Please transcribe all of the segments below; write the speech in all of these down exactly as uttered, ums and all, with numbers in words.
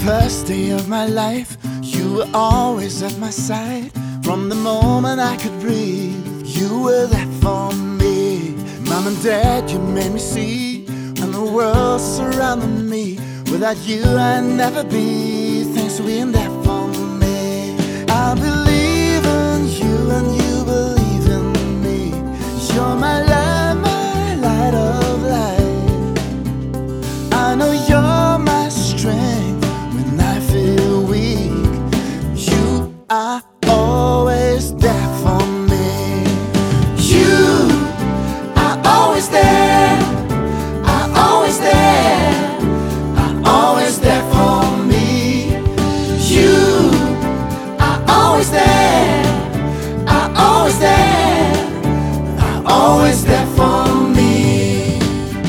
first day of my life, you were always at my side. From the moment I could breathe, you were there for me. Mom and Dad, you made me see, and the world surrounded me. Without you I'd never be. Thanks for being there for me. I believe in you and you believe in me. You're my light, my light of life. I know you're my strength when I feel weak. You are always there for me. You are always there. Are always there. Are always there for me. You are always there. Are always there. Are always there for me.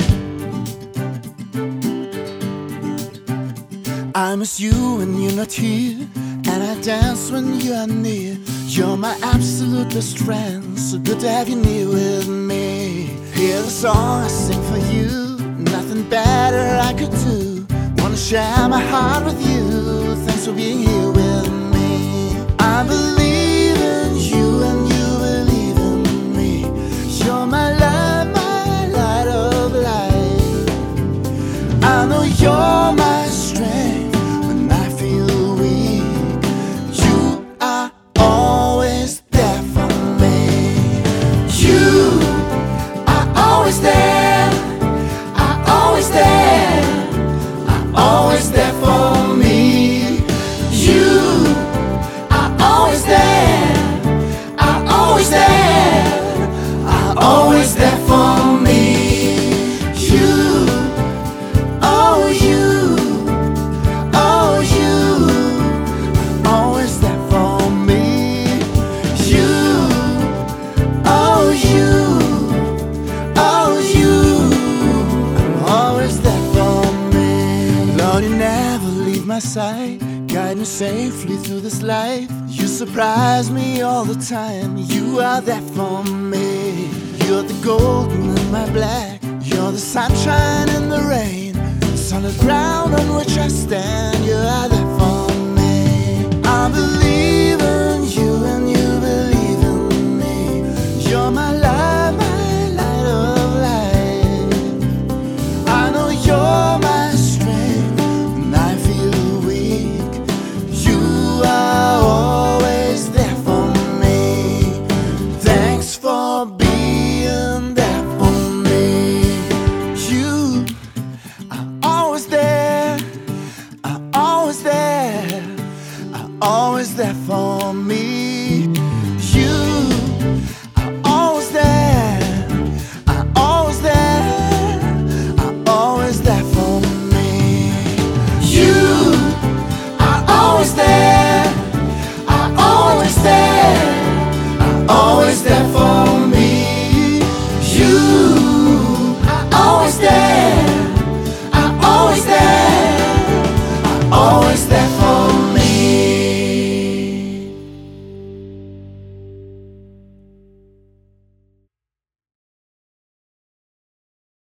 I miss you when you're not here, and I dance when you are near. You're my absolute best friend, so good to have you near with me. Hear the song I sing for you, nothing better I could do. Wanna share my heart with you, thanks for being here with me. I believe in you and you believe in me. You're my light, my light of life. I know you're my strength when I feel weak. You are always there for me. You are always there. Are always there. Are always there for me. You are always there. Are always there. Are always there for me. You, oh you, oh you, always there for me. You, oh you, oh you, always there for me. Lord, you never leave my side, guide me safely through this life. You surprise me all the time. You are there for me. You're the golden in my black. You're the sunshine in the rain, solid ground on which I stand.